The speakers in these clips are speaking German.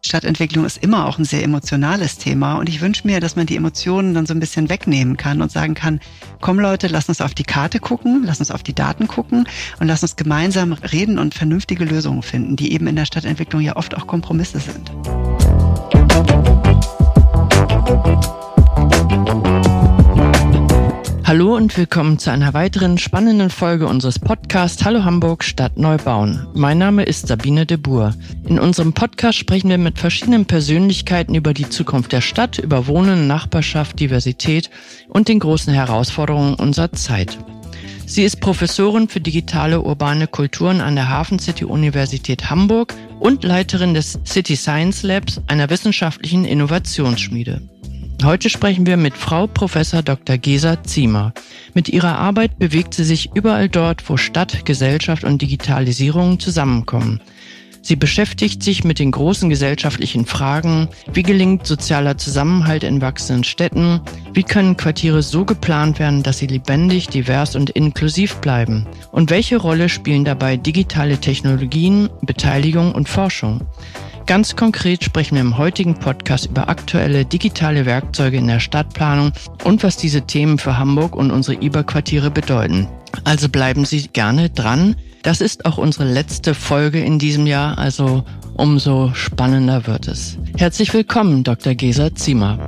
Stadtentwicklung ist immer auch ein sehr emotionales Thema und ich wünsche mir, dass man die Emotionen dann so ein bisschen wegnehmen kann und sagen kann, komm Leute, lass uns auf die Karte gucken, lass uns auf die Daten gucken und lass uns gemeinsam reden und vernünftige Lösungen finden, die eben in der Stadtentwicklung ja oft auch Kompromisse sind. Hallo und willkommen zu einer weiteren spannenden Folge unseres Podcasts Hallo Hamburg, Stadt neu bauen. Mein Name ist Sabine de Boer. In unserem Podcast sprechen wir mit verschiedenen Persönlichkeiten über die Zukunft der Stadt, über Wohnen, Nachbarschaft, Diversität und den großen Herausforderungen unserer Zeit. Sie ist Professorin für digitale urbane Kulturen an der Hafen City Universität Hamburg und Leiterin des City Science Labs, einer wissenschaftlichen Innovationsschmiede. Heute sprechen wir mit Frau Prof. Dr. Gesa Ziemer. Mit ihrer Arbeit bewegt sie sich überall dort, wo Stadt, Gesellschaft und Digitalisierung zusammenkommen. Sie beschäftigt sich mit den großen gesellschaftlichen Fragen: Wie gelingt sozialer Zusammenhalt in wachsenden Städten? Wie können Quartiere so geplant werden, dass sie lebendig, divers und inklusiv bleiben? Und welche Rolle spielen dabei digitale Technologien, Beteiligung und Forschung? Ganz konkret sprechen wir im heutigen Podcast über aktuelle digitale Werkzeuge in der Stadtplanung und was diese Themen für Hamburg und unsere IBA-Quartiere bedeuten. Also bleiben Sie gerne dran. Das ist auch unsere letzte Folge in diesem Jahr, also umso spannender wird es. Herzlich willkommen, Dr. Gesa Ziemer.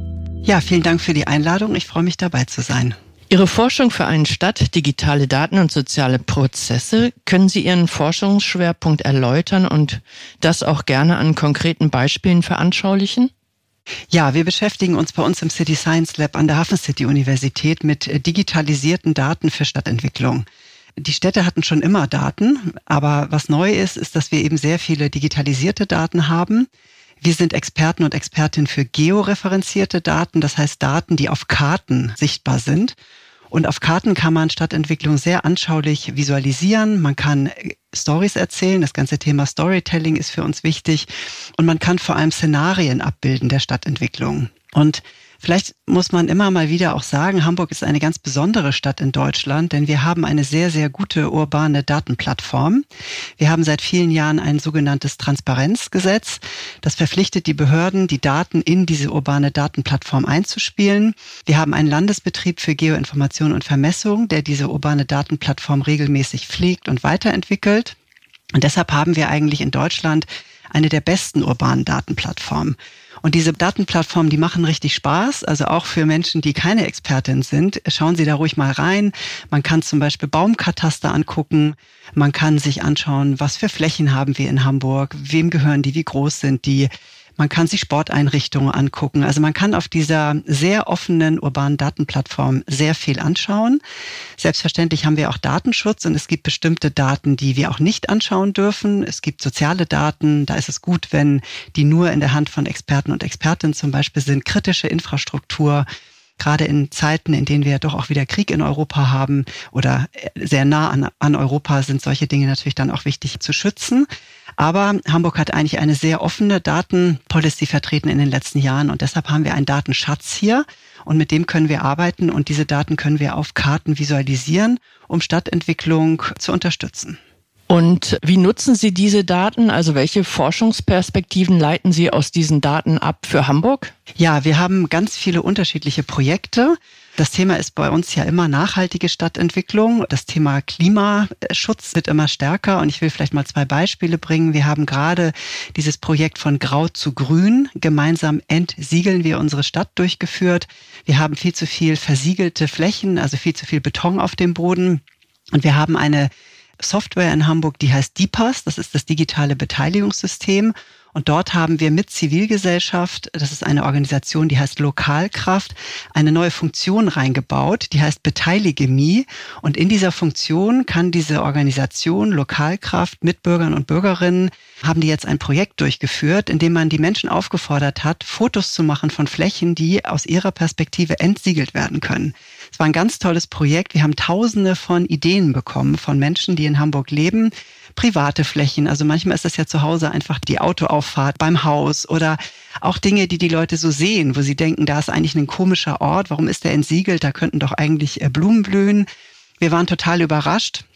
Ja, vielen Dank für die Einladung. Ich freue mich, dabei zu sein. Ihre Forschung für eine Stadt, digitale Daten und soziale Prozesse, können Sie Ihren Forschungsschwerpunkt erläutern und das auch gerne an konkreten Beispielen veranschaulichen? Ja, wir beschäftigen uns bei uns im City Science Lab an der Hafen City Universität mit digitalisierten Daten für Stadtentwicklung. Die Städte hatten schon immer Daten, aber was neu ist, ist, dass wir eben sehr viele digitalisierte Daten haben. Wir sind Experten und Expertinnen für georeferenzierte Daten, das heißt Daten, die auf Karten sichtbar sind. Und auf Karten kann man Stadtentwicklung sehr anschaulich visualisieren. Man kann Stories erzählen. Das ganze Thema Storytelling ist für uns wichtig. Und man kann vor allem Szenarien abbilden der Stadtentwicklung. Und vielleicht muss man immer mal wieder auch sagen, Hamburg ist eine ganz besondere Stadt in Deutschland, denn wir haben eine sehr, sehr gute urbane Datenplattform. Wir haben seit vielen Jahren ein sogenanntes Transparenzgesetz. Das verpflichtet die Behörden, die Daten in diese urbane Datenplattform einzuspielen. Wir haben einen Landesbetrieb für Geoinformation und Vermessung, der diese urbane Datenplattform regelmäßig pflegt und weiterentwickelt. Und deshalb haben wir eigentlich in Deutschland eine der besten urbanen Datenplattformen. Und diese Datenplattformen, die machen richtig Spaß, also auch für Menschen, die keine Expertin sind. Schauen Sie da ruhig mal rein. Man kann zum Beispiel Baumkataster angucken. Man kann sich anschauen, was für Flächen haben wir in Hamburg, wem gehören die, wie groß sind die. Man kann sich Sporteinrichtungen angucken. Also man kann auf dieser sehr offenen urbanen Datenplattform sehr viel anschauen. Selbstverständlich haben wir auch Datenschutz und es gibt bestimmte Daten, die wir auch nicht anschauen dürfen. Es gibt soziale Daten, da ist es gut, wenn die nur in der Hand von Experten und Expertinnen zum Beispiel sind. Kritische Infrastruktur, gerade in Zeiten, in denen wir ja doch auch wieder Krieg in Europa haben oder sehr nah an Europa, sind solche Dinge natürlich dann auch wichtig zu schützen. Aber Hamburg hat eigentlich eine sehr offene Datenpolicy vertreten in den letzten Jahren und deshalb haben wir einen Datenschatz hier und mit dem können wir arbeiten und diese Daten können wir auf Karten visualisieren, um Stadtentwicklung zu unterstützen. Und wie nutzen Sie diese Daten? Also welche Forschungsperspektiven leiten Sie aus diesen Daten ab für Hamburg? Ja, wir haben ganz viele unterschiedliche Projekte. Das Thema ist bei uns ja immer nachhaltige Stadtentwicklung. Das Thema Klimaschutz wird immer stärker und ich will vielleicht mal 2 Beispiele bringen. Wir haben gerade dieses Projekt von Grau zu Grün. Gemeinsam entsiegeln wir unsere Stadt durchgeführt. Wir haben viel zu viel versiegelte Flächen, also viel zu viel Beton auf dem Boden. Und wir haben eine Software in Hamburg, die heißt DIPAS, das ist das digitale Beteiligungssystem. Und dort haben wir mit Zivilgesellschaft, das ist eine Organisation, die heißt Lokalkraft, eine neue Funktion reingebaut, die heißt Beteilige Me. Und in dieser Funktion kann diese Organisation Lokalkraft mit Bürgern und Bürgerinnen, haben die jetzt ein Projekt durchgeführt, in dem man die Menschen aufgefordert hat, Fotos zu machen von Flächen, die aus ihrer Perspektive entsiegelt werden können. Es war ein ganz tolles Projekt. Wir haben Tausende von Ideen bekommen von Menschen, die in Hamburg leben. Private Flächen, also manchmal ist das ja zu Hause einfach die Autoauffahrt beim Haus oder auch Dinge, die die Leute so sehen, wo sie denken, da ist eigentlich ein komischer Ort, warum ist der entsiegelt, da könnten doch eigentlich Blumen blühen. Wir waren total überrascht.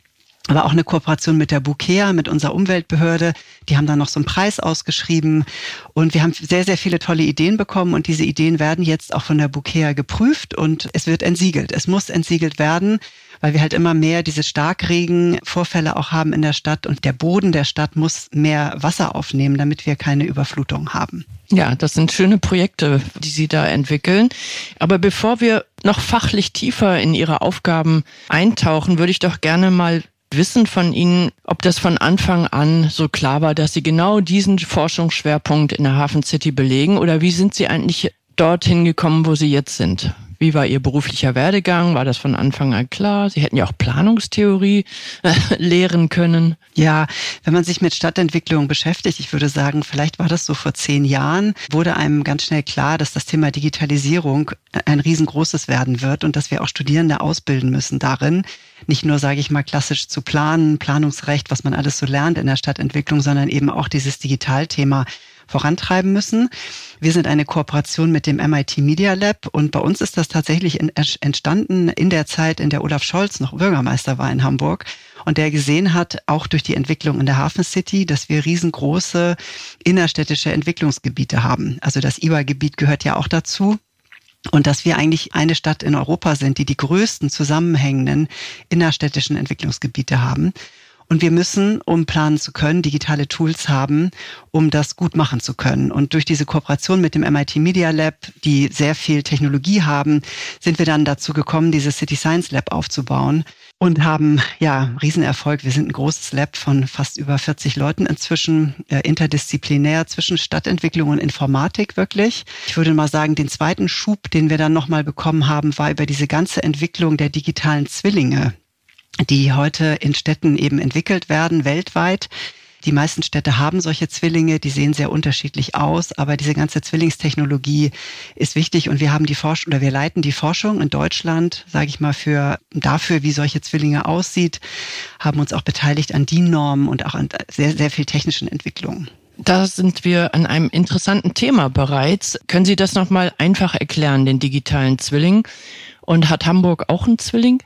aber auch eine Kooperation mit der BUKEA, mit unserer Umweltbehörde. Die haben dann noch so einen Preis ausgeschrieben und wir haben sehr, sehr viele tolle Ideen bekommen und diese Ideen werden jetzt auch von der BUKEA geprüft und es wird entsiegelt. Es muss entsiegelt werden, weil wir halt immer mehr diese Starkregenvorfälle auch haben in der Stadt und der Boden der Stadt muss mehr Wasser aufnehmen, damit wir keine Überflutung haben. Ja, das sind schöne Projekte, die Sie da entwickeln. Aber bevor wir noch fachlich tiefer in Ihre Aufgaben eintauchen, würde ich doch gerne mal wissen von Ihnen, ob das von Anfang an so klar war, dass Sie genau diesen Forschungsschwerpunkt in der Hafen City belegen, oder wie sind Sie eigentlich dorthin gekommen, wo Sie jetzt sind? Wie war Ihr beruflicher Werdegang? War das von Anfang an klar? Sie hätten ja auch Planungstheorie lehren können. Ja, wenn man sich mit Stadtentwicklung beschäftigt, ich würde sagen, vielleicht war das so vor 10 Jahren, wurde einem ganz schnell klar, dass das Thema Digitalisierung ein riesengroßes werden wird und dass wir auch Studierende ausbilden müssen darin. Nicht nur, sage ich mal, klassisch zu planen, Planungsrecht, was man alles so lernt in der Stadtentwicklung, sondern eben auch dieses Digitalthema vorantreiben müssen. Wir sind eine Kooperation mit dem MIT Media Lab und bei uns ist das tatsächlich entstanden in der Zeit, in der Olaf Scholz noch Bürgermeister war in Hamburg und der gesehen hat, auch durch die Entwicklung in der Hafen City, dass wir riesengroße innerstädtische Entwicklungsgebiete haben. Also das IBA-Gebiet gehört ja auch dazu. Und dass wir eigentlich eine Stadt in Europa sind, die größten zusammenhängenden innerstädtischen Entwicklungsgebiete haben. Und wir müssen, um planen zu können, digitale Tools haben, um das gut machen zu können. Und durch diese Kooperation mit dem MIT Media Lab, die sehr viel Technologie haben, sind wir dann dazu gekommen, dieses City Science Lab aufzubauen und haben, ja, Riesenerfolg. Wir sind ein großes Lab von fast über 40 Leuten inzwischen, interdisziplinär zwischen Stadtentwicklung und Informatik wirklich. Ich würde mal sagen, den zweiten Schub, den wir dann nochmal bekommen haben, war über diese ganze Entwicklung der digitalen Zwillinge, die heute in Städten eben entwickelt werden, weltweit. Die meisten Städte haben solche Zwillinge, die sehen sehr unterschiedlich aus, aber diese ganze Zwillingstechnologie ist wichtig und wir haben wir leiten die Forschung in Deutschland, sage ich mal, dafür, wie solche Zwillinge aussieht, haben uns auch beteiligt an DIN-Normen und auch an sehr, sehr viel technischen Entwicklungen. Da sind wir an einem interessanten Thema bereits. Können Sie das nochmal einfach erklären, den digitalen Zwilling? Und hat Hamburg auch einen Zwilling?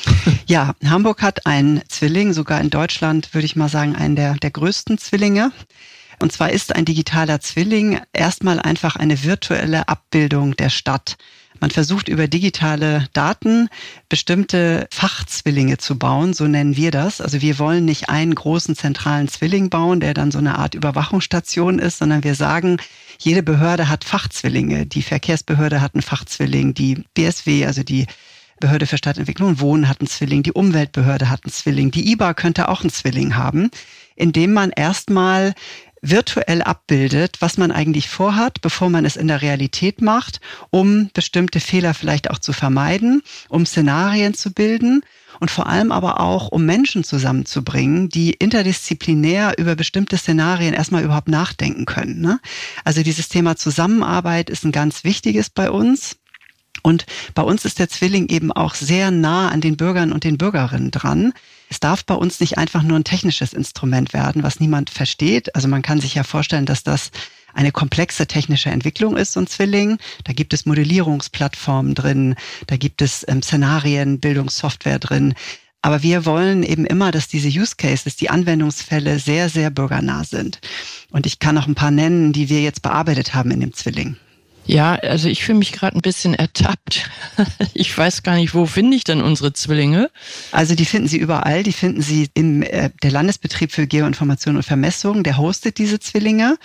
Ja, Hamburg hat einen Zwilling, sogar in Deutschland würde ich mal sagen, einen der größten Zwillinge. Und zwar ist ein digitaler Zwilling erstmal einfach eine virtuelle Abbildung der Stadt. Man versucht über digitale Daten bestimmte Fachzwillinge zu bauen, so nennen wir das. Also wir wollen nicht einen großen zentralen Zwilling bauen, der dann so eine Art Überwachungsstation ist, sondern wir sagen, jede Behörde hat Fachzwillinge. Die Verkehrsbehörde hat einen Fachzwilling, die BSW, also die Behörde für Stadtentwicklung und Wohnen hat einen Zwilling, die Umweltbehörde hat einen Zwilling, die IBA könnte auch einen Zwilling haben, indem man erstmal virtuell abbildet, was man eigentlich vorhat, bevor man es in der Realität macht, um bestimmte Fehler vielleicht auch zu vermeiden, um Szenarien zu bilden und vor allem aber auch, um Menschen zusammenzubringen, die interdisziplinär über bestimmte Szenarien erstmal überhaupt nachdenken können, ne? Also dieses Thema Zusammenarbeit ist ein ganz wichtiges bei uns. Und bei uns ist der Zwilling eben auch sehr nah an den Bürgern und den Bürgerinnen dran. Es darf bei uns nicht einfach nur ein technisches Instrument werden, was niemand versteht. Also man kann sich ja vorstellen, dass das eine komplexe technische Entwicklung ist, so ein Zwilling. Da gibt es Modellierungsplattformen drin, da gibt es Szenarien, Bildungssoftware drin. Aber wir wollen eben immer, dass diese Use Cases, die Anwendungsfälle sehr, sehr bürgernah sind. Und ich kann noch ein paar nennen, die wir jetzt bearbeitet haben in dem Zwilling. Ja, also ich fühle mich gerade ein bisschen ertappt. Ich weiß gar nicht, wo finde ich denn unsere Zwillinge? Also die finden Sie überall. Die finden Sie der Landesbetrieb für Geoinformation und Vermessung, der hostet diese Zwillinge.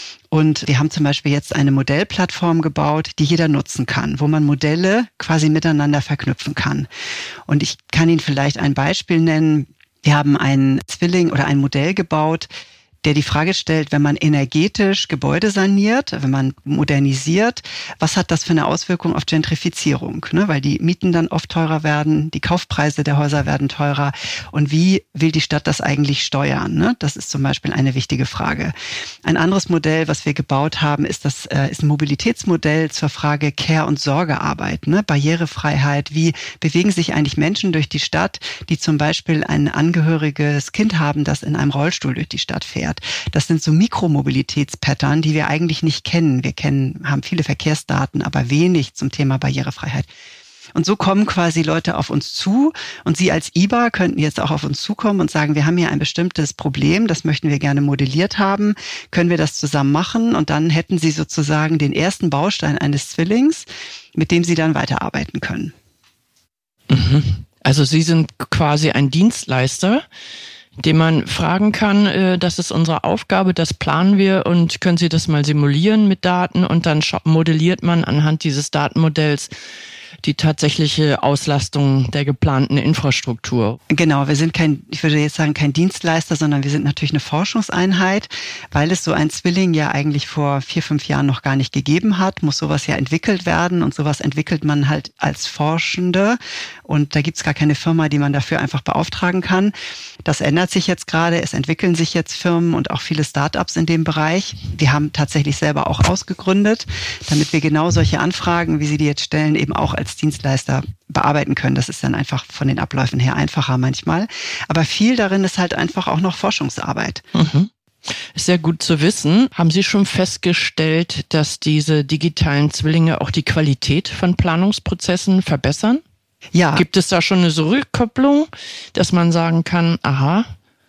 Und wir haben zum Beispiel jetzt eine Modellplattform gebaut, die jeder nutzen kann, wo man Modelle quasi miteinander verknüpfen kann. Und ich kann Ihnen vielleicht ein Beispiel nennen. Wir haben einen Zwilling oder ein Modell gebaut, der die Frage stellt, wenn man energetisch Gebäude saniert, wenn man modernisiert, was hat das für eine Auswirkung auf Gentrifizierung? Ne? Weil die Mieten dann oft teurer werden, die Kaufpreise der Häuser werden teurer. Und wie will die Stadt das eigentlich steuern? Ne? Das ist zum Beispiel eine wichtige Frage. Ein anderes Modell, was wir gebaut haben, ist ein Mobilitätsmodell zur Frage Care- und Sorgearbeit, ne? Barrierefreiheit. Wie bewegen sich eigentlich Menschen durch die Stadt, die zum Beispiel ein angehöriges Kind haben, das in einem Rollstuhl durch die Stadt fährt? Das sind so Mikromobilitätspattern, die wir eigentlich nicht kennen. Haben viele Verkehrsdaten, aber wenig zum Thema Barrierefreiheit. Und so kommen quasi Leute auf uns zu und Sie als IBA könnten jetzt auch auf uns zukommen und sagen, wir haben hier ein bestimmtes Problem, das möchten wir gerne modelliert haben, können wir das zusammen machen? Und dann hätten Sie sozusagen den ersten Baustein eines Zwillings, mit dem Sie dann weiterarbeiten können. Also Sie sind quasi ein Dienstleister, den man fragen kann, das ist unsere Aufgabe, das planen wir und können Sie das mal simulieren mit Daten und dann modelliert man anhand dieses Datenmodells die tatsächliche Auslastung der geplanten Infrastruktur. Genau, wir sind ich würde jetzt sagen, kein Dienstleister, sondern wir sind natürlich eine Forschungseinheit, weil es so ein Zwilling ja eigentlich vor 4-5 Jahren noch gar nicht gegeben hat, muss sowas ja entwickelt werden und sowas entwickelt man halt als Forschende und da gibt's gar keine Firma, die man dafür einfach beauftragen kann. Das ändert sich jetzt gerade, es entwickeln sich jetzt Firmen und auch viele Start-ups in dem Bereich. Wir haben tatsächlich selber auch ausgegründet, damit wir genau solche Anfragen, wie Sie die jetzt stellen, eben auch als Dienstleister bearbeiten können. Das ist dann einfach von den Abläufen her einfacher manchmal. Aber viel darin ist halt einfach auch noch Forschungsarbeit. Ist sehr gut zu wissen. Haben Sie schon festgestellt, dass diese digitalen Zwillinge auch die Qualität von Planungsprozessen verbessern? Ja. Gibt es da schon eine Rückkopplung, dass man sagen kann, aha?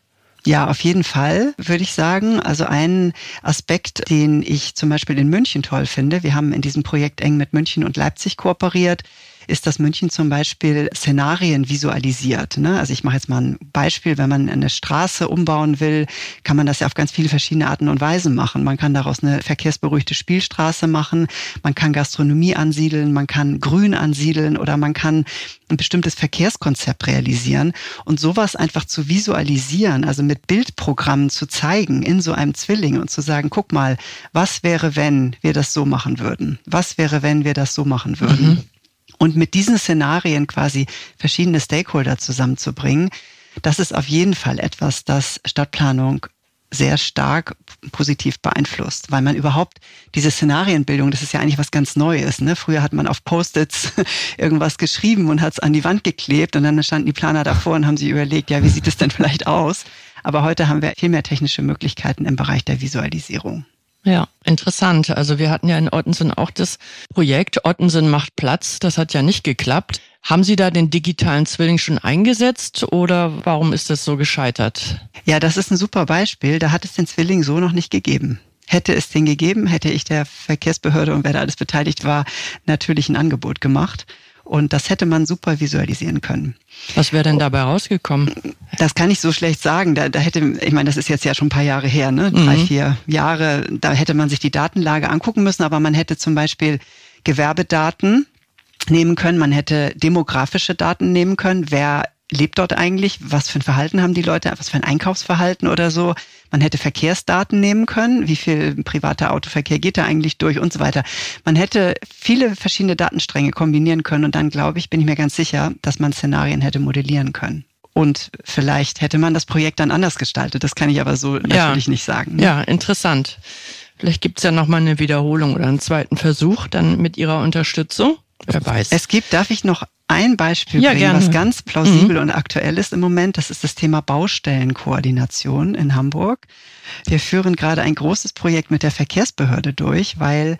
Ja, auf jeden Fall, würde ich sagen. Also ein Aspekt, den ich zum Beispiel in München toll finde, wir haben in diesem Projekt eng mit München und Leipzig kooperiert, ist, dass München zum Beispiel Szenarien visualisiert. Also ich mache jetzt mal ein Beispiel, wenn man eine Straße umbauen will, kann man das ja auf ganz viele verschiedene Arten und Weisen machen. Man kann daraus eine verkehrsberuhigte Spielstraße machen, man kann Gastronomie ansiedeln, man kann Grün ansiedeln oder man kann ein bestimmtes Verkehrskonzept realisieren und sowas einfach zu visualisieren, also mit Bildprogrammen zu zeigen in so einem Zwilling und zu sagen, guck mal, was wäre, wenn wir das so machen würden? Was wäre, wenn wir das so machen würden? Und mit diesen Szenarien quasi verschiedene Stakeholder zusammenzubringen, das ist auf jeden Fall etwas, das Stadtplanung sehr stark positiv beeinflusst, weil man überhaupt diese Szenarienbildung, das ist ja eigentlich was ganz Neues. Früher hat man auf Post-its irgendwas geschrieben und hat es an die Wand geklebt und dann standen die Planer davor und haben sich überlegt, ja, wie sieht es denn vielleicht aus? Aber heute haben wir viel mehr technische Möglichkeiten im Bereich der Visualisierung. Ja, interessant. Also wir hatten ja in Ottensen auch das Projekt Ottensen macht Platz. Das hat ja nicht geklappt. Haben Sie da den digitalen Zwilling schon eingesetzt oder warum ist das so gescheitert? Ja, das ist ein super Beispiel. Da hat es den Zwilling so noch nicht gegeben. Hätte es den gegeben, hätte ich der Verkehrsbehörde und wer da alles beteiligt war, natürlich ein Angebot gemacht. Und das hätte man super visualisieren können. Was wäre denn dabei rausgekommen? Das kann ich so schlecht sagen. Ich meine, das ist jetzt ja schon ein paar Jahre her, 3-4 Jahre. Da hätte man sich die Datenlage angucken müssen, aber man hätte zum Beispiel Gewerbedaten nehmen können, man hätte demografische Daten nehmen können. Wer lebt dort eigentlich? Was für ein Verhalten haben die Leute? Was für ein Einkaufsverhalten oder so? Man hätte Verkehrsdaten nehmen können. Wie viel privater Autoverkehr geht da eigentlich durch und so weiter. Man hätte viele verschiedene Datenstränge kombinieren können und dann, glaube ich, bin ich mir ganz sicher, dass man Szenarien hätte modellieren können. Und vielleicht hätte man das Projekt dann anders gestaltet. Das kann ich aber so natürlich nicht sagen. Ja, interessant. Vielleicht gibt es ja nochmal eine Wiederholung oder einen zweiten Versuch dann mit Ihrer Unterstützung. Wer weiß. Darf ich noch ein Beispiel bringen, gerne. Was ganz plausibel und aktuell ist im Moment? Das ist das Thema Baustellenkoordination in Hamburg. Wir führen gerade ein großes Projekt mit der Verkehrsbehörde durch, weil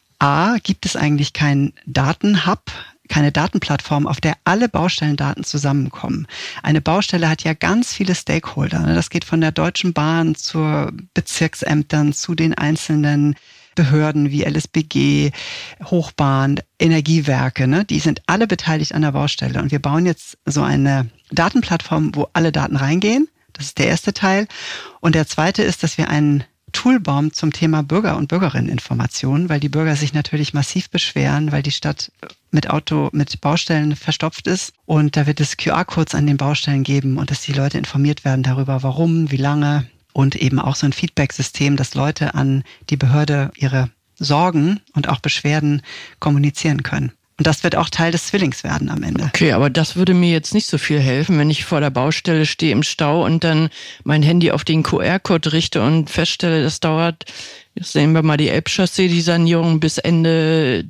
gibt es eigentlich keinen Datenhub, keine Datenplattform, auf der alle Baustellendaten zusammenkommen. Eine Baustelle hat ja ganz viele Stakeholder. Das geht von der Deutschen Bahn zur Bezirksämtern, zu den einzelnen Behörden wie LSBG, Hochbahn, Energiewerke, die sind alle beteiligt an der Baustelle. Und wir bauen jetzt so eine Datenplattform, wo alle Daten reingehen. Das ist der erste Teil. Und der zweite ist, dass wir einen Tool bauen zum Thema Bürger- und Bürgerinneninformation, weil die Bürger sich natürlich massiv beschweren, weil die Stadt mit Baustellen verstopft ist. Und da wird es QR-Codes an den Baustellen geben und dass die Leute informiert werden darüber, warum, wie lange. Und eben auch so ein Feedback-System, dass Leute an die Behörde ihre Sorgen und auch Beschwerden kommunizieren können. Und das wird auch Teil des Zwillings werden am Ende. Okay, aber das würde mir jetzt nicht so viel helfen, wenn ich vor der Baustelle stehe im Stau und dann mein Handy auf den QR-Code richte und feststelle, das dauert, jetzt sehen wir mal die Elbchaussee, die Sanierung bis Ende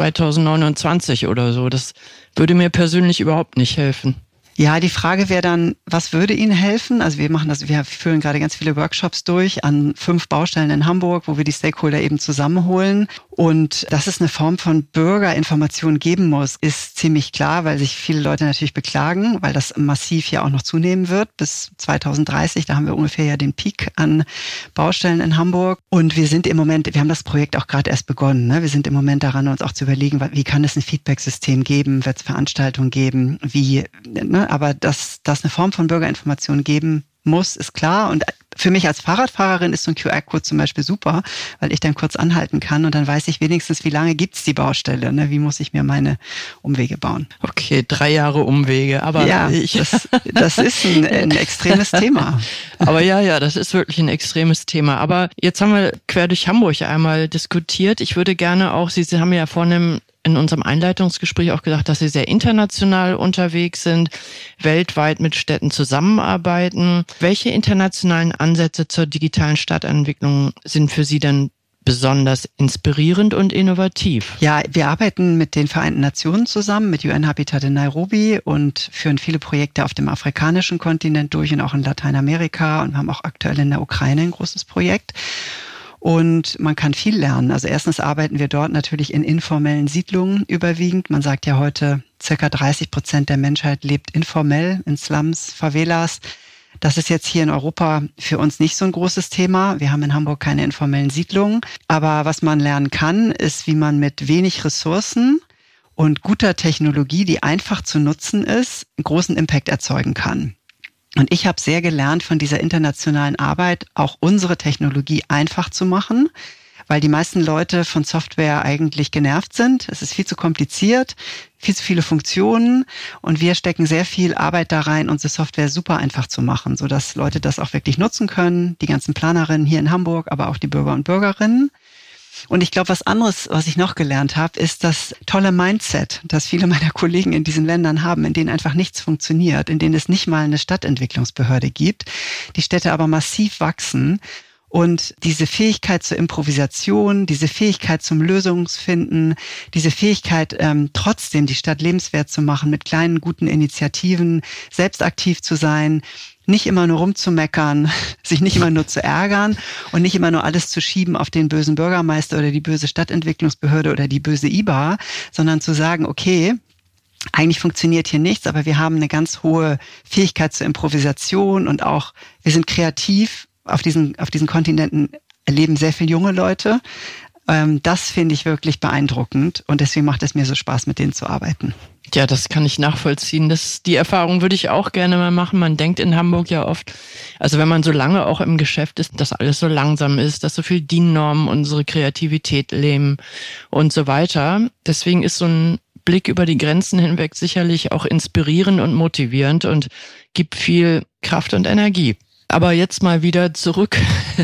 2029 oder so. Das würde mir persönlich überhaupt nicht helfen. Ja, die Frage wäre dann, was würde Ihnen helfen? Also wir führen gerade ganz viele Workshops durch an 5 Baustellen in Hamburg, wo wir die Stakeholder eben zusammenholen Und dass es eine Form von Bürgerinformation geben muss, ist ziemlich klar, weil sich viele Leute natürlich beklagen, weil das massiv ja auch noch zunehmen wird bis 2030. Da haben wir ungefähr ja den Peak an Baustellen in Hamburg. Und wir haben das Projekt auch gerade erst begonnen. Ne? Wir sind im Moment daran, uns auch zu überlegen, wie kann es ein Feedback-System geben, wird es Veranstaltungen geben, aber dass eine Form von Bürgerinformation geben muss, ist klar. Und für mich als Fahrradfahrerin ist so ein QR-Code zum Beispiel super, weil ich dann kurz anhalten kann und dann weiß ich wenigstens, wie lange gibt's die Baustelle, ne? Wie muss ich mir meine Umwege bauen. Okay, 3 Jahre Umwege, aber ja, das ist ein extremes Thema. Aber ja, das ist wirklich ein extremes Thema. Aber jetzt haben wir quer durch Hamburg einmal diskutiert. Ich würde gerne auch, Sie haben ja vorhin in unserem Einleitungsgespräch auch gesagt, dass Sie sehr international unterwegs sind, weltweit mit Städten zusammenarbeiten. Welche internationalen Ansätze zur digitalen Stadtentwicklung sind für Sie denn besonders inspirierend und innovativ? Ja, wir arbeiten mit den Vereinten Nationen zusammen, mit UN Habitat in Nairobi und führen viele Projekte auf dem afrikanischen Kontinent durch und auch in Lateinamerika und haben auch aktuell in der Ukraine ein großes Projekt. Und man kann viel lernen. Also erstens arbeiten wir dort natürlich in informellen Siedlungen überwiegend. Man sagt ja heute, circa 30% der Menschheit lebt informell in Slums, Favelas. Das ist jetzt hier in Europa für uns nicht so ein großes Thema. Wir haben in Hamburg keine informellen Siedlungen. Aber was man lernen kann, ist, wie man mit wenig Ressourcen und guter Technologie, die einfach zu nutzen ist, einen großen Impact erzeugen kann. Und ich habe sehr gelernt von dieser internationalen Arbeit, auch unsere Technologie einfach zu machen, weil die meisten Leute von Software eigentlich genervt sind. Es ist viel zu kompliziert, viel zu viele Funktionen und wir stecken sehr viel Arbeit da rein, unsere Software super einfach zu machen, sodass Leute das auch wirklich nutzen können, die ganzen Planerinnen hier in Hamburg, aber auch die Bürger und Bürgerinnen. Und ich glaube, was anderes, was ich noch gelernt habe, ist das tolle Mindset, das viele meiner Kollegen in diesen Ländern haben, in denen einfach nichts funktioniert, in denen es nicht mal eine Stadtentwicklungsbehörde gibt, die Städte aber massiv wachsen. Und diese Fähigkeit zur Improvisation, diese Fähigkeit zum Lösungsfinden, diese Fähigkeit, trotzdem die Stadt lebenswert zu machen, mit kleinen, guten Initiativen, selbst aktiv zu sein, nicht immer nur rumzumeckern, sich nicht immer nur zu ärgern und nicht immer nur alles zu schieben auf den bösen Bürgermeister oder die böse Stadtentwicklungsbehörde oder die böse IBA, sondern zu sagen, okay, eigentlich funktioniert hier nichts, aber wir haben eine ganz hohe Fähigkeit zur Improvisation und auch, wir sind kreativ. Auf diesen Kontinenten leben sehr viele junge Leute. Das finde ich wirklich beeindruckend und deswegen macht es mir so Spaß, mit denen zu arbeiten. Ja, das kann ich nachvollziehen. Die Erfahrung würde ich auch gerne mal machen. Man denkt in Hamburg ja oft, also wenn man so lange auch im Geschäft ist, dass alles so langsam ist, dass so viel DIN-Normen unsere Kreativität lähmen und so weiter. Deswegen ist so ein Blick über die Grenzen hinweg sicherlich auch inspirierend und motivierend und gibt viel Kraft und Energie. Aber jetzt mal wieder zurück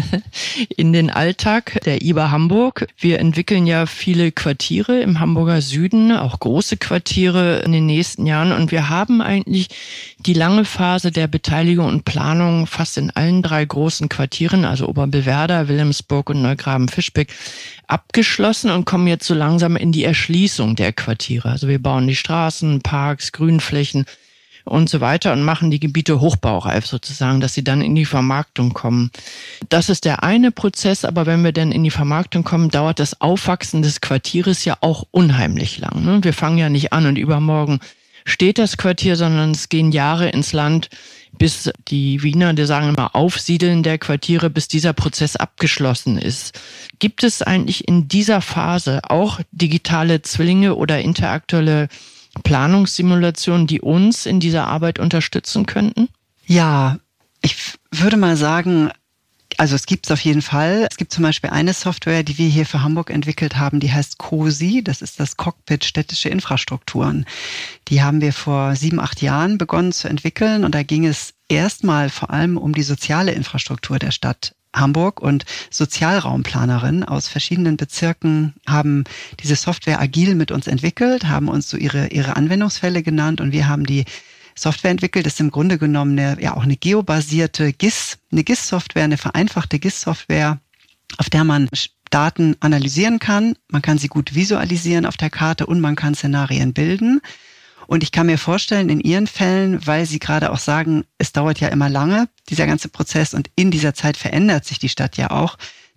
in den Alltag der IBA Hamburg. Wir entwickeln ja viele Quartiere im Hamburger Süden, auch große Quartiere in den nächsten Jahren. Und wir haben eigentlich die lange Phase der Beteiligung und Planung fast in allen 3 großen Quartieren, also Oberbillwerder, Wilhelmsburg und Neugraben-Fischbeck, abgeschlossen und kommen jetzt so langsam in die Erschließung der Quartiere. Also wir bauen die Straßen, Parks, Grünflächen und so weiter und machen die Gebiete hochbaureif sozusagen, dass sie dann in die Vermarktung kommen. Das ist der eine Prozess, aber wenn wir dann in die Vermarktung kommen, dauert das Aufwachsen des Quartieres ja auch unheimlich lang. Ne? Wir fangen ja nicht an und übermorgen steht das Quartier, sondern es gehen Jahre ins Land, bis die Wiener, die sagen immer, Aufsiedeln der Quartiere, bis dieser Prozess abgeschlossen ist. Gibt es eigentlich in dieser Phase auch digitale Zwillinge oder interaktuelle Planungssimulationen, die uns in dieser Arbeit unterstützen könnten? Ja, ich würde mal sagen, also es gibt es auf jeden Fall. Es gibt zum Beispiel eine Software, die wir hier für Hamburg entwickelt haben, die heißt COSI. Das ist das Cockpit städtische Infrastrukturen. Die haben wir vor 7, 8 Jahren begonnen zu entwickeln und da ging es erstmal vor allem um die soziale Infrastruktur der Stadt Hamburg und Sozialraumplanerinnen aus verschiedenen Bezirken haben diese Software agil mit uns entwickelt, haben uns so ihre Anwendungsfälle genannt und wir haben die Software entwickelt. Das ist im Grunde genommen eine geobasierte GIS-Software, eine vereinfachte GIS-Software, auf der man Daten analysieren kann. Man kann sie gut visualisieren auf der Karte und man kann Szenarien bilden. Und ich kann mir vorstellen, in Ihren Fällen, weil Sie gerade auch sagen, es dauert ja immer lange, dieser ganze Prozess, und in dieser Zeit verändert sich die Stadt ja auch,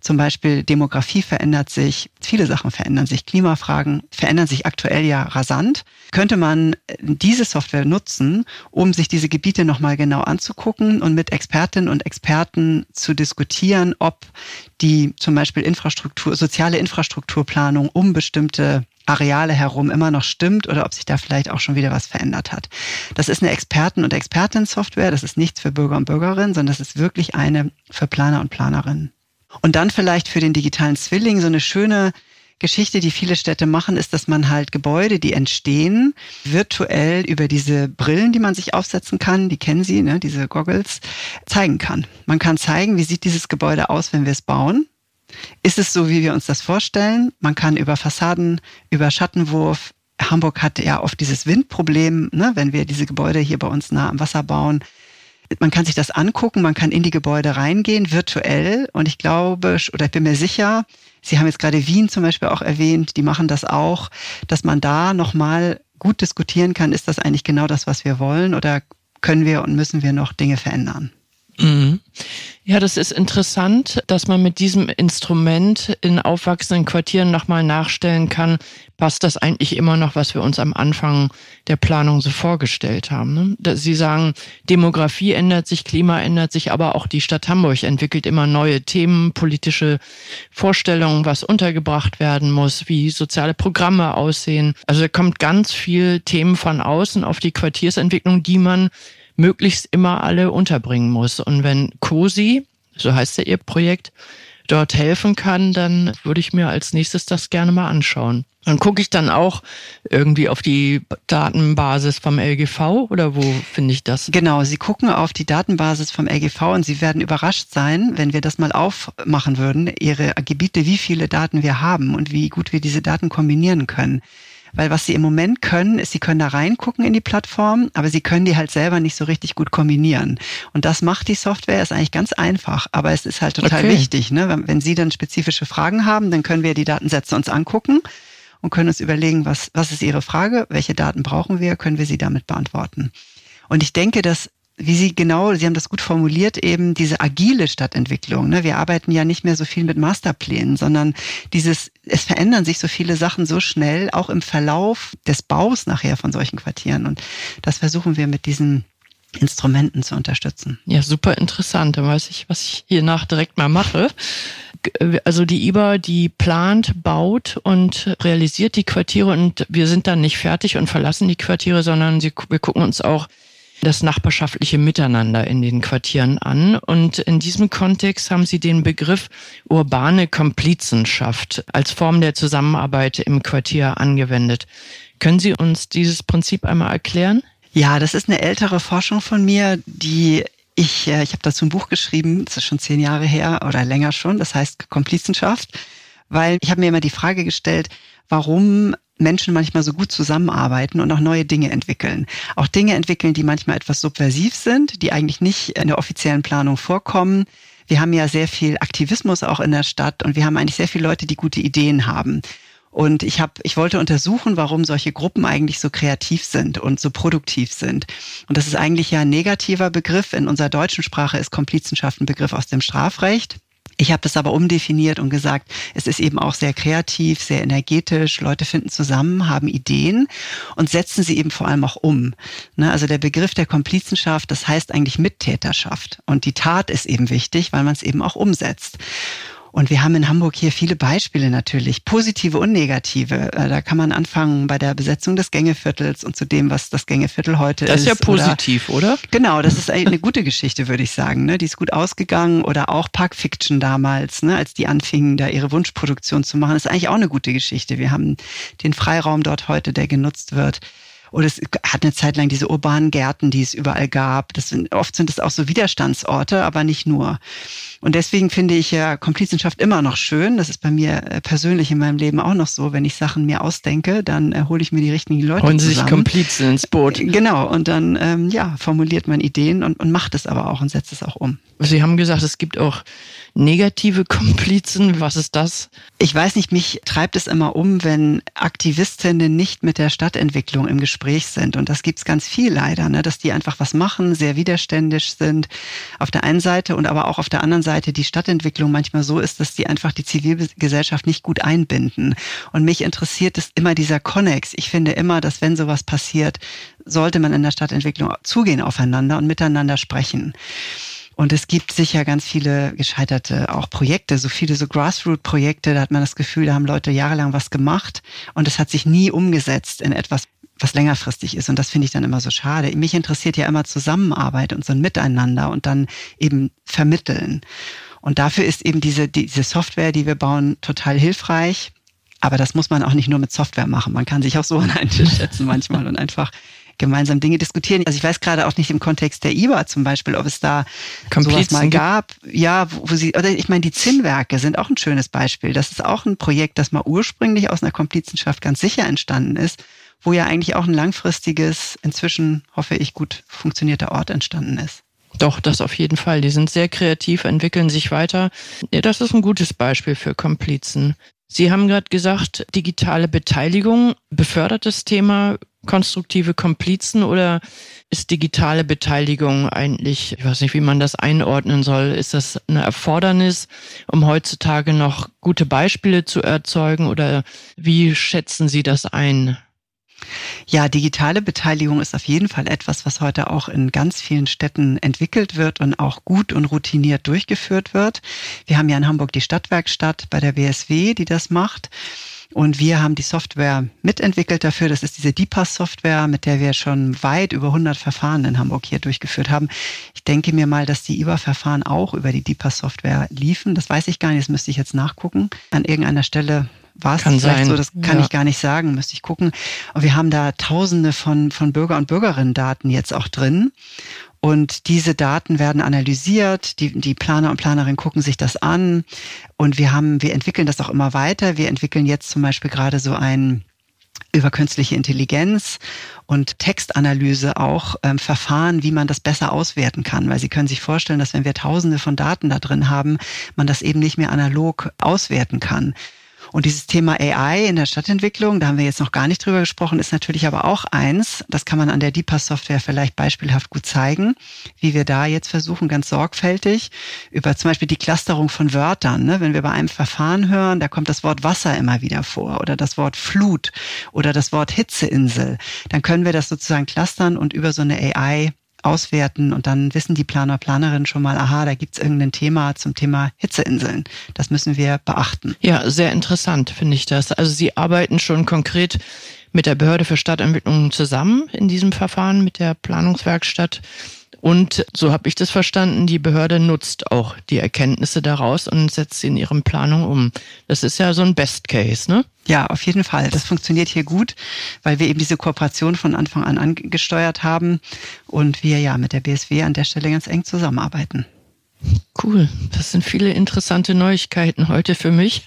Zum Beispiel Demografie verändert sich, viele Sachen verändern sich, Klimafragen verändern sich aktuell ja rasant. Könnte man diese Software nutzen, um sich diese Gebiete nochmal genau anzugucken und mit Expertinnen und Experten zu diskutieren, ob die zum Beispiel soziale Infrastrukturplanung um bestimmte Areale herum immer noch stimmt oder ob sich da vielleicht auch schon wieder was verändert hat. Das ist eine Experten- und Expertinnen-Software, das ist nichts für Bürger und Bürgerinnen, sondern das ist wirklich eine für Planer und Planerinnen. Und dann vielleicht für den digitalen Zwilling so eine schöne Geschichte, die viele Städte machen, ist, dass man halt Gebäude, die entstehen, virtuell über diese Brillen, die man sich aufsetzen kann, die kennen Sie, ne, diese Goggles, zeigen kann. Man kann zeigen, wie sieht dieses Gebäude aus, wenn wir es bauen. Ist es so, wie wir uns das vorstellen? Man kann über Fassaden, über Schattenwurf, Hamburg hat ja oft dieses Windproblem, ne, wenn wir diese Gebäude hier bei uns nah am Wasser bauen. Man kann sich das angucken, man kann in die Gebäude reingehen, virtuell. Und ich glaube, oder ich bin mir sicher, Sie haben jetzt gerade Wien zum Beispiel auch erwähnt, die machen das auch, dass man da nochmal gut diskutieren kann, ist das eigentlich genau das, was wir wollen, oder können wir und müssen wir noch Dinge verändern? Mhm. Ja, das ist interessant, dass man mit diesem Instrument in aufwachsenden Quartieren nochmal nachstellen kann, passt das eigentlich immer noch, was wir uns am Anfang der Planung so vorgestellt haben. Ne? Sie sagen, Demografie ändert sich, Klima ändert sich, aber auch die Stadt Hamburg entwickelt immer neue Themen, politische Vorstellungen, was untergebracht werden muss, wie soziale Programme aussehen. Also da kommt ganz viel Themen von außen auf die Quartiersentwicklung, die man möglichst immer alle unterbringen muss. Und wenn COSI, so heißt ja Ihr Projekt, dort helfen kann, dann würde ich mir als nächstes das gerne mal anschauen. Dann gucke ich dann auch irgendwie auf die Datenbasis vom LGV oder wo finde ich das? Genau, Sie gucken auf die Datenbasis vom LGV und Sie werden überrascht sein, wenn wir das mal aufmachen würden, Ihre Gebiete, wie viele Daten wir haben und wie gut wir diese Daten kombinieren können. Weil was Sie im Moment können, ist, Sie können da reingucken in die Plattform, aber Sie können die halt selber nicht so richtig gut kombinieren. Und das macht die Software, ist eigentlich ganz einfach, aber es ist halt total wichtig. Ne? Wenn Sie dann spezifische Fragen haben, dann können wir die Datensätze uns angucken und können uns überlegen, was ist Ihre Frage, welche Daten brauchen wir, können wir sie damit beantworten. Und ich denke, dass Sie haben das gut formuliert, eben diese agile Stadtentwicklung. Ne? Wir arbeiten ja nicht mehr so viel mit Masterplänen, sondern es verändern sich so viele Sachen so schnell, auch im Verlauf des Baus nachher von solchen Quartieren. Und das versuchen wir mit diesen Instrumenten zu unterstützen. Ja, super interessant. Dann weiß ich, was ich hiernach direkt mal mache. Also die IBA, die plant, baut und realisiert die Quartiere und wir sind dann nicht fertig und verlassen die Quartiere, sondern wir gucken uns auch das nachbarschaftliche Miteinander in den Quartieren an. Und in diesem Kontext haben Sie den Begriff urbane Komplizenschaft als Form der Zusammenarbeit im Quartier angewendet. Können Sie uns dieses Prinzip einmal erklären? Ja, das ist eine ältere Forschung von mir, ich habe dazu ein Buch geschrieben, das ist schon 10 Jahre her oder länger schon, das heißt Komplizenschaft, weil ich habe mir immer die Frage gestellt, warum Menschen manchmal so gut zusammenarbeiten und auch neue Dinge entwickeln. Auch Dinge entwickeln, die manchmal etwas subversiv sind, die eigentlich nicht in der offiziellen Planung vorkommen. Wir haben ja sehr viel Aktivismus auch in der Stadt und wir haben eigentlich sehr viele Leute, die gute Ideen haben. Und ich wollte untersuchen, warum solche Gruppen eigentlich so kreativ sind und so produktiv sind. Und das ist eigentlich ja ein negativer Begriff. In unserer deutschen Sprache ist Komplizenschaft ein Begriff aus dem Strafrecht. Ich habe das aber umdefiniert und gesagt, es ist eben auch sehr kreativ, sehr energetisch. Leute finden zusammen, haben Ideen und setzen sie eben vor allem auch um. Also der Begriff der Komplizenschaft, das heißt eigentlich Mittäterschaft. Und die Tat ist eben wichtig, weil man es eben auch umsetzt. Und wir haben in Hamburg hier viele Beispiele natürlich, positive und negative. Da kann man anfangen bei der Besetzung des Gängeviertels und zu dem, was das Gängeviertel heute ist. Das ist ja positiv, oder? Genau, das ist eine gute Geschichte, würde ich sagen. Ne? Die ist gut ausgegangen. Oder auch Park Fiction damals, ne? Als die anfingen, da ihre Wunschproduktion zu machen. Das ist eigentlich auch eine gute Geschichte. Wir haben den Freiraum dort heute, der genutzt wird. Oder es hat eine Zeit lang diese urbanen Gärten, die es überall gab. Oft sind es auch so Widerstandsorte, aber nicht nur. Und deswegen finde ich ja Komplizenschaft immer noch schön. Das ist bei mir persönlich in meinem Leben auch noch so. Wenn ich Sachen mir ausdenke, dann hole ich mir die richtigen Leute holen Sie zusammen. sich Komplizen ins Boot. Genau. Und dann formuliert man Ideen und macht es aber auch und setzt es auch um. Sie haben gesagt, es gibt auch negative Komplizen. Was ist das? Ich weiß nicht, mich treibt es immer um, wenn Aktivistinnen nicht mit der Stadtentwicklung im Gespräch Gespräch sind. Und das gibt's ganz viel leider, ne? Dass die einfach was machen, sehr widerständisch sind auf der einen Seite und aber auch auf der anderen Seite die Stadtentwicklung manchmal so ist, dass die einfach die Zivilgesellschaft nicht gut einbinden. Und mich interessiert es immer dieser Konnex. Ich finde immer, dass wenn sowas passiert, sollte man in der Stadtentwicklung zugehen aufeinander und miteinander sprechen. Und es gibt sicher ganz viele gescheiterte auch Projekte, so viele so Grassroot-Projekte, da hat man das Gefühl, da haben Leute jahrelang was gemacht und es hat sich nie umgesetzt in etwas, was längerfristig ist. Und das finde ich dann immer so schade. Mich interessiert ja immer Zusammenarbeit und so ein Miteinander und dann eben vermitteln. Und dafür ist eben diese Software, die wir bauen, total hilfreich. Aber das muss man auch nicht nur mit Software machen. Man kann sich auch so an einen Tisch setzen manchmal und einfach gemeinsam Dinge diskutieren. Also ich weiß gerade auch nicht im Kontext der IBA zum Beispiel, ob es da sowas mal gab. Ja, wo sie, oder ich meine, die Zinnwerke sind auch ein schönes Beispiel. Das ist auch ein Projekt, das mal ursprünglich aus einer Komplizenschaft ganz sicher entstanden ist, wo ja eigentlich auch ein langfristiges, inzwischen hoffe ich, gut funktionierter Ort entstanden ist. Doch, das auf jeden Fall. Die sind sehr kreativ, entwickeln sich weiter. Ja, das ist ein gutes Beispiel für Komplizen. Sie haben gerade gesagt, digitale Beteiligung befördert das Thema konstruktive Komplizen oder ist digitale Beteiligung eigentlich, ich weiß nicht, wie man das einordnen soll, ist das eine Erfordernis, um heutzutage noch gute Beispiele zu erzeugen oder wie schätzen Sie das ein? Ja, digitale Beteiligung ist auf jeden Fall etwas, was heute auch in ganz vielen Städten entwickelt wird und auch gut und routiniert durchgeführt wird. Wir haben ja in Hamburg die Stadtwerkstatt bei der BSW, die das macht. Und wir haben die Software mitentwickelt dafür. Das ist diese DiPAS-Software, mit der wir schon weit über 100 Verfahren in Hamburg hier durchgeführt haben. Ich denke mir mal, dass die IBA-Verfahren auch über die DiPAS-Software liefen. Das weiß ich gar nicht, das müsste ich jetzt nachgucken. An irgendeiner Stelle war es vielleicht so, das kann ich gar nicht sagen, müsste ich gucken. Und wir haben da Tausende von Bürger- und Bürgerinnen-Daten jetzt auch drin. Und diese Daten werden analysiert, die Planer und Planerinnen gucken sich das an und wir entwickeln das auch immer weiter. Wir entwickeln jetzt zum Beispiel gerade so ein über künstliche Intelligenz und Textanalyse auch Verfahren, wie man das besser auswerten kann. Weil Sie können sich vorstellen, dass wenn wir Tausende von Daten da drin haben, man das eben nicht mehr analog auswerten kann. Und dieses Thema AI in der Stadtentwicklung, da haben wir jetzt noch gar nicht drüber gesprochen, ist natürlich aber auch eins, das kann man an der DiPAS-Software vielleicht beispielhaft gut zeigen, wie wir da jetzt versuchen, ganz sorgfältig über zum Beispiel die Clusterung von Wörtern, ne? Wenn wir bei einem Verfahren hören, da kommt das Wort Wasser immer wieder vor oder das Wort Flut oder das Wort Hitzeinsel, dann können wir das sozusagen clustern und über so eine AI auswerten und dann wissen die Planer, Planerinnen schon mal, aha, da gibt's irgendein Thema zum Thema Hitzeinseln. Das müssen wir beachten. Ja, sehr interessant finde ich das. Also Sie arbeiten schon konkret mit der Behörde für Stadtentwicklung zusammen in diesem Verfahren mit der Planungswerkstatt. Und so habe ich das verstanden, die Behörde nutzt auch die Erkenntnisse daraus und setzt sie in ihren Planungen um. Das ist ja so ein Best Case, ne? Ja, auf jeden Fall. Das funktioniert hier gut, weil wir eben diese Kooperation von Anfang an angesteuert haben und wir ja mit der BSW an der Stelle ganz eng zusammenarbeiten. Cool. Das sind viele interessante Neuigkeiten heute für mich.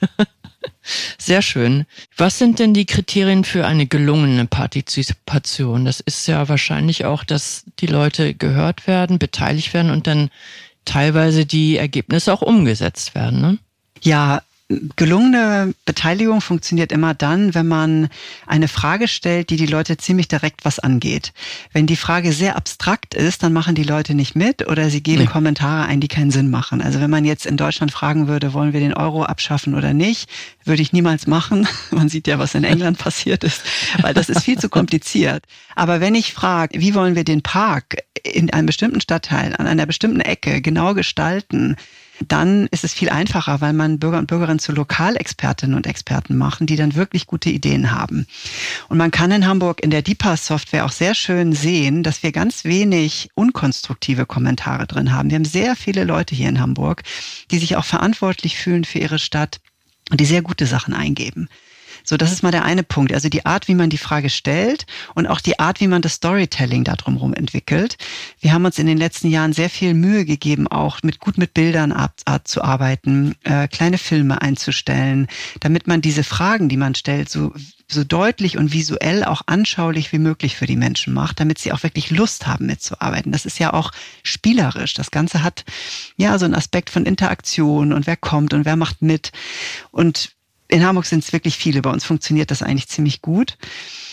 Sehr schön. Was sind denn die Kriterien für eine gelungene Partizipation? Das ist ja wahrscheinlich auch, dass die Leute gehört werden, beteiligt werden und dann teilweise die Ergebnisse auch umgesetzt werden, ne? Ja, gelungene Beteiligung funktioniert immer dann, wenn man eine Frage stellt, die Leute ziemlich direkt was angeht. Wenn die Frage sehr abstrakt ist, dann machen die Leute nicht mit oder sie geben Kommentare ein, die keinen Sinn machen. Also wenn man jetzt in Deutschland fragen würde, wollen wir den Euro abschaffen oder nicht, würde ich niemals machen. Man sieht ja, was in England passiert ist, weil das ist viel zu kompliziert. Aber wenn ich frage, wie wollen wir den Park in einem bestimmten Stadtteil, an einer bestimmten Ecke genau gestalten, dann ist es viel einfacher, weil man Bürger und Bürgerinnen zu Lokalexpertinnen und Experten machen, die dann wirklich gute Ideen haben. Und man kann in Hamburg in der DiPAS-Software auch sehr schön sehen, dass wir ganz wenig unkonstruktive Kommentare drin haben. Wir haben sehr viele Leute hier in Hamburg, die sich auch verantwortlich fühlen für ihre Stadt und die sehr gute Sachen eingeben. So, das ist mal der eine Punkt. Also die Art, wie man die Frage stellt und auch die Art, wie man das Storytelling da drumherum entwickelt. Wir haben uns in den letzten Jahren sehr viel Mühe gegeben, auch gut mit Bildern zu arbeiten, kleine Filme einzustellen, damit man diese Fragen, die man stellt, so deutlich und visuell auch anschaulich wie möglich für die Menschen macht, damit sie auch wirklich Lust haben mitzuarbeiten. Das ist ja auch spielerisch. Das Ganze hat ja so einen Aspekt von Interaktion und wer kommt und wer macht mit. Und in Hamburg sind es wirklich viele. Bei uns funktioniert das eigentlich ziemlich gut.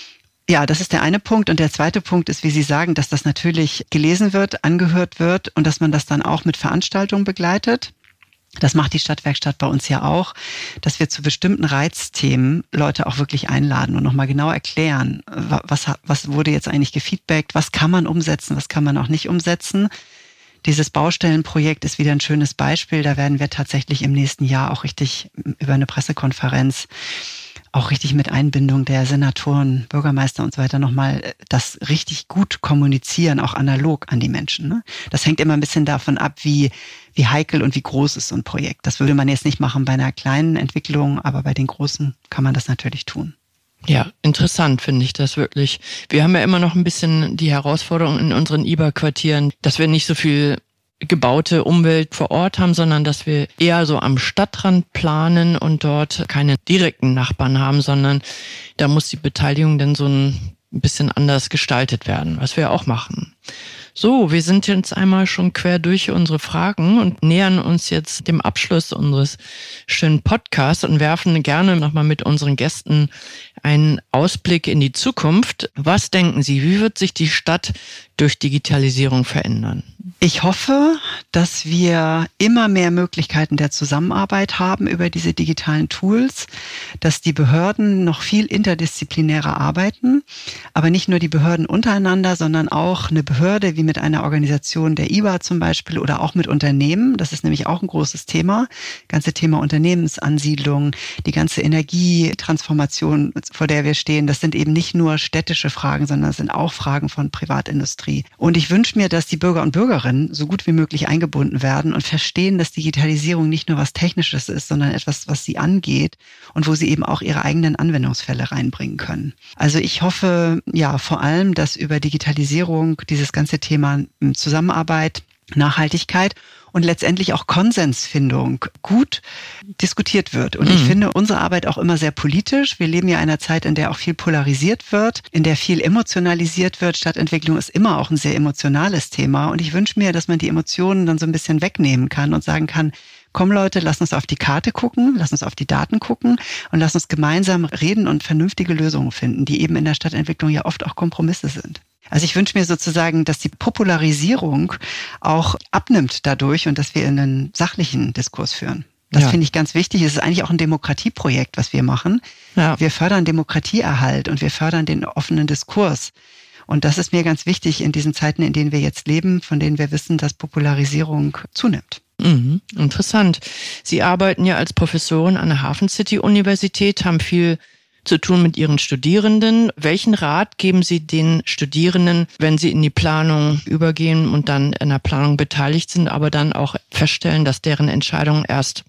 Ja, das ist der eine Punkt. Und der zweite Punkt ist, wie Sie sagen, dass das natürlich gelesen wird, angehört wird und dass man das dann auch mit Veranstaltungen begleitet. Das macht die Stadtwerkstatt bei uns ja auch, dass wir zu bestimmten Reizthemen Leute auch wirklich einladen und nochmal genau erklären, was wurde jetzt eigentlich gefeedbackt, was kann man umsetzen, was kann man auch nicht umsetzen. Dieses Baustellenprojekt ist wieder ein schönes Beispiel. Da werden wir tatsächlich im nächsten Jahr auch richtig über eine Pressekonferenz, auch richtig mit Einbindung der Senatoren, Bürgermeister und so weiter nochmal das richtig gut kommunizieren, auch analog an die Menschen. Ne? Das hängt immer ein bisschen davon ab, wie heikel und wie groß ist so ein Projekt. Das würde man jetzt nicht machen bei einer kleinen Entwicklung, aber bei den großen kann man das natürlich tun. Ja, interessant finde ich das wirklich. Wir haben ja immer noch ein bisschen die Herausforderung in unseren IBA-Quartieren, dass wir nicht so viel gebaute Umwelt vor Ort haben, sondern dass wir eher so am Stadtrand planen und dort keine direkten Nachbarn haben, sondern da muss die Beteiligung dann so ein bisschen anders gestaltet werden, was wir auch machen. So, wir sind jetzt einmal schon quer durch unsere Fragen und nähern uns jetzt dem Abschluss unseres schönen Podcasts und werfen gerne nochmal mit unseren Gästen einen Ausblick in die Zukunft. Was denken Sie, wie wird sich die Stadt durch Digitalisierung verändern? Ich hoffe, dass wir immer mehr Möglichkeiten der Zusammenarbeit haben über diese digitalen Tools, dass die Behörden noch viel interdisziplinärer arbeiten, aber nicht nur die Behörden untereinander, sondern auch eine Behörde wie mit einer Organisation der IBA zum Beispiel oder auch mit Unternehmen. Das ist nämlich auch ein großes Thema. Das ganze Thema Unternehmensansiedlung, die ganze Energietransformation, vor der wir stehen, das sind eben nicht nur städtische Fragen, sondern das sind auch Fragen von Privatindustrie. Und ich wünsche mir, dass die Bürger und Bürgerinnen so gut wie möglich eingebunden werden und verstehen, dass Digitalisierung nicht nur was Technisches ist, sondern etwas, was sie angeht und wo sie eben auch ihre eigenen Anwendungsfälle reinbringen können. Also ich hoffe ja vor allem, dass über Digitalisierung dieses ganze Thema Zusammenarbeit, Nachhaltigkeit und letztendlich auch Konsensfindung gut diskutiert wird. Und ich finde unsere Arbeit auch immer sehr politisch. Wir leben ja in einer Zeit, in der auch viel polarisiert wird, in der viel emotionalisiert wird. Stadtentwicklung ist immer auch ein sehr emotionales Thema. Und ich wünsche mir, dass man die Emotionen dann so ein bisschen wegnehmen kann und sagen kann, komm Leute, lass uns auf die Karte gucken, lass uns auf die Daten gucken und lass uns gemeinsam reden und vernünftige Lösungen finden, die eben in der Stadtentwicklung ja oft auch Kompromisse sind. Also ich wünsche mir sozusagen, dass die Popularisierung auch abnimmt dadurch und dass wir in einen sachlichen Diskurs führen. Das finde ich ganz wichtig. Es ist eigentlich auch ein Demokratieprojekt, was wir machen. Ja. Wir fördern Demokratieerhalt und wir fördern den offenen Diskurs. Und das ist mir ganz wichtig in diesen Zeiten, in denen wir jetzt leben, von denen wir wissen, dass Popularisierung zunimmt. Interessant. Sie arbeiten ja als Professorin an der Hafen City Universität, haben viel zu tun mit Ihren Studierenden. Welchen Rat geben Sie den Studierenden, wenn sie in die Planung übergehen und dann in der Planung beteiligt sind, aber dann auch feststellen, dass deren Entscheidungen erst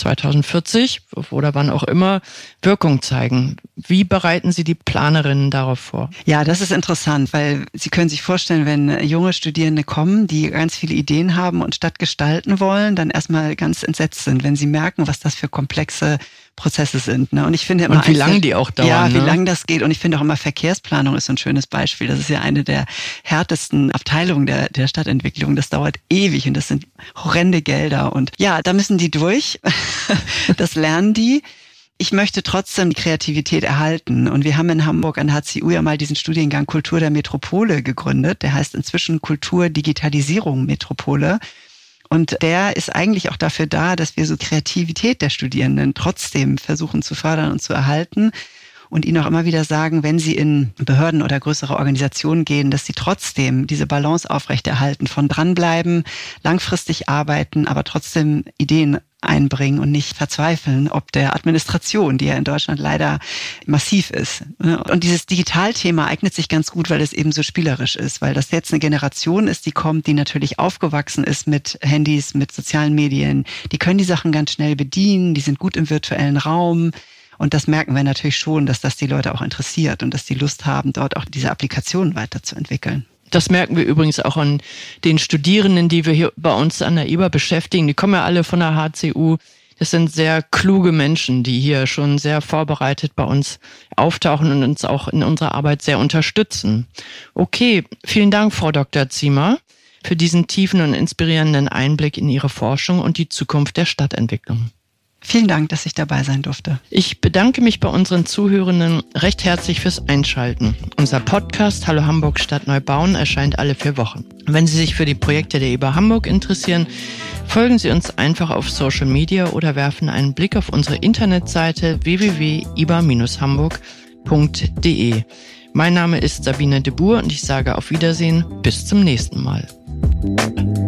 2040 oder wann auch immer Wirkung zeigen? Wie bereiten Sie die Planerinnen darauf vor? Ja, das ist interessant, weil Sie können sich vorstellen, wenn junge Studierende kommen, die ganz viele Ideen haben und Stadt gestalten wollen, dann erstmal ganz entsetzt sind, wenn sie merken, was das für komplexe Prozesse sind. Ne? Und ich finde immer, und wie lange die auch dauern. Ja, wie lange das geht. Und ich finde auch immer, Verkehrsplanung ist so ein schönes Beispiel. Das ist ja eine der härtesten Abteilungen der Stadtentwicklung. Das dauert ewig und das sind horrende Gelder. Und ja, da müssen die durch. Das lernen die. Ich möchte trotzdem die Kreativität erhalten. Und wir haben in Hamburg an der HCU ja mal diesen Studiengang Kultur der Metropole gegründet. Der heißt inzwischen Kultur Digitalisierung Metropole. Und der ist eigentlich auch dafür da, dass wir so Kreativität der Studierenden trotzdem versuchen zu fördern und zu erhalten und ihnen auch immer wieder sagen, wenn sie in Behörden oder größere Organisationen gehen, dass sie trotzdem diese Balance aufrechterhalten, von dranbleiben, langfristig arbeiten, aber trotzdem Ideen einbringen und nicht verzweifeln, ob der Administration, die ja in Deutschland leider massiv ist. Und dieses Digitalthema eignet sich ganz gut, weil es eben so spielerisch ist, weil das jetzt eine Generation ist, die kommt, die natürlich aufgewachsen ist mit Handys, mit sozialen Medien. Die können die Sachen ganz schnell bedienen, die sind gut im virtuellen Raum. Und das merken wir natürlich schon, dass das die Leute auch interessiert und dass die Lust haben, dort auch diese Applikationen weiterzuentwickeln. Das merken wir übrigens auch an den Studierenden, die wir hier bei uns an der IBA beschäftigen. Die kommen ja alle von der HCU. Das sind sehr kluge Menschen, die hier schon sehr vorbereitet bei uns auftauchen und uns auch in unserer Arbeit sehr unterstützen. Okay, vielen Dank, Frau Dr. Ziemer, für diesen tiefen und inspirierenden Einblick in Ihre Forschung und die Zukunft der Stadtentwicklung. Vielen Dank, dass ich dabei sein durfte. Ich bedanke mich bei unseren Zuhörenden recht herzlich fürs Einschalten. Unser Podcast Hallo Hamburg Stadt Neubauen erscheint alle 4 Wochen. Wenn Sie sich für die Projekte der IBA Hamburg interessieren, folgen Sie uns einfach auf Social Media oder werfen einen Blick auf unsere Internetseite www.iba-hamburg.de. Mein Name ist Sabine de Boer und ich sage auf Wiedersehen, bis zum nächsten Mal.